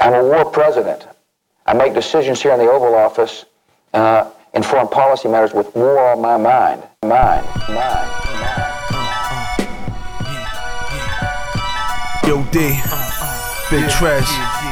I'm a war president. I make decisions here in the Oval Office in foreign policy matters with war on my mind. Yo, D, Big Trash,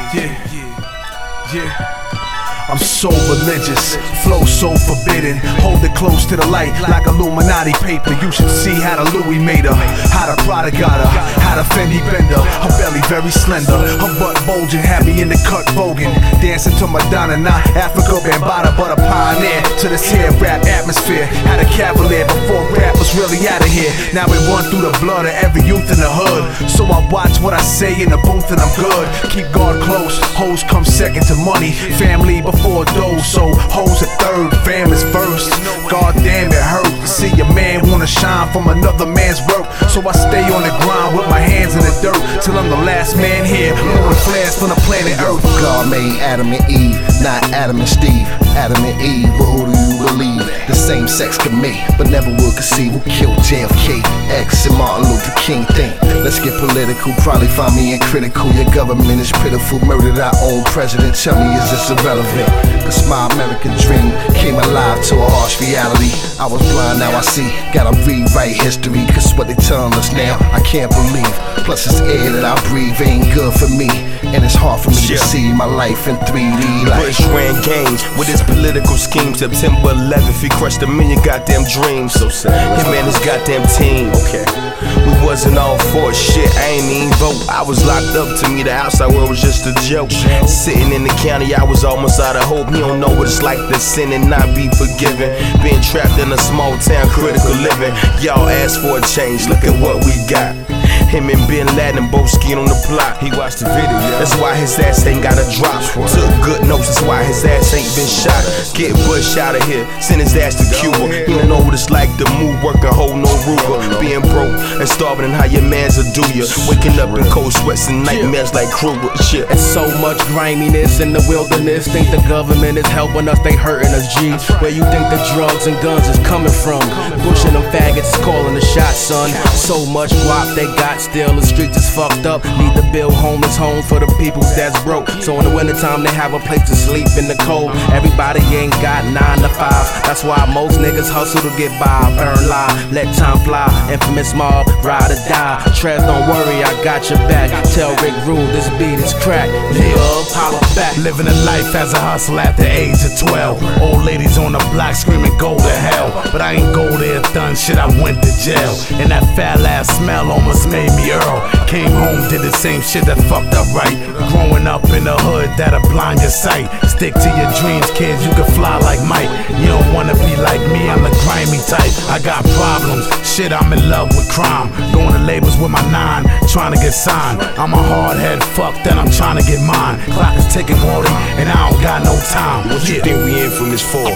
yeah. I'm so religious, flow so forbidden. Hold it close to the light like Illuminati paper. You should see how the Louis made her, how the Prada got her, how the Fendi bender. Her belly very slender, her butt bulging, had me in the cut voguing. Dancing to Madonna, not Africa Bambaataa, but a pioneer to this here rap atmosphere. Had a cavalier before rap was really out of here. Now it run through the blood of every youth in the hood. So I watch what I say in the booth and I'm good. Keep God close, hoes come second to money. Family before those, so hoes are third, fam is first. God damn, it hurt to see a man wanna shine from another man's work. So I stay on the grind with my hands in the dirt till I'm the last man here, blowing flares from the planet Earth. God made Adam and Eve, not Adam and Steve. Adam and Eve, but who do you believe? The same sex could mate, but never would conceive. Who killed JFK, X, and Martin Luther King? Think, let's get political, probably find me critical. Your government is pitiful, murdered our own president. Tell me, is this irrelevant? Cause my American dream came alive to a harsh reality. I was blind, now I see, gotta rewrite history. Cause what they telling us now, I can't believe. Plus this air that I breathe ain't good for me, and it's hard for me to see my life in 3D. Like Bush ran games with his political scheme. September 11th, he crushed a million goddamn dreams. So sad. Him and his goddamn team. Okay. We wasn't all for shit, I ain't even vote. I was locked up, to me the outside world was just a joke. Sitting in the county, I was almost out of hope. He don't know what it's like to sin and not be forgiven. Being trapped in a small town, critical living. Y'all asked for a change, look at what we got. Him and Bin Laden both skiing on the plot. He watched the video, that's why his ass ain't got a drop. Took good notes, that's why his ass ain't been shot. Get Bush out of here, send his ass to Cuba. He don't know what it's like to move, work and hold no Ruger. Being broke and starving and how your mans will do ya. Waking up in cold sweats and nightmares like Kruger. Shit. It's so much griminess in the wilderness. Think the government is helping us, they hurting us, G. Where you think the drugs and guns is coming from? Bush and them faggots is calling the shots, son. So much guap they got, still the streets is fucked up. Need to build homeless homes for the people that's broke. So in the wintertime they have a place to sleep in the cold. Everybody ain't got 9 to 5. That's why most niggas hustle to get by. Burn lie, let time fly. Infamous mob, ride or die. Trez, don't worry, I got your back. Tell Rick Rule this beat is crack. Nigga, holla back. Living a life as a hustle at the age of 12. Old ladies on the block screaming go to hell. But I ain't go there done shit, I went to jail. And that foul ass smell almost made me Earl. Came home, did the same shit that fucked up right. Growing up in the hood that'll blind your sight. Stick to your dreams, kids, you can fly like Mike. You don't wanna be like me, I'm the grimy type. I got problems, shit, I'm in love with crime. Going to labels with my 9, trying to get signed. I'm a hard head fuck, then I'm trying to get mine. Clock is ticking, Wally, and I don't got no time. What you think we in from this fall?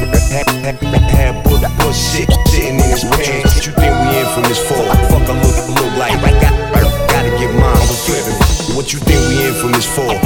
Had Bush shit sitting in his pants. What you think we in from this fall? Fuck, I look like. Gotta get mine. What you think we in from this fall?